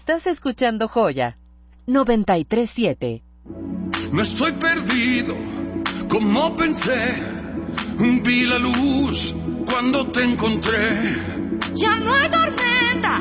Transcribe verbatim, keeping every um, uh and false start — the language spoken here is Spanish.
Estás escuchando Joya noventa y tres siete. No estoy perdido, como pensé. Vi la luz cuando te encontré. Ya no hay tormenta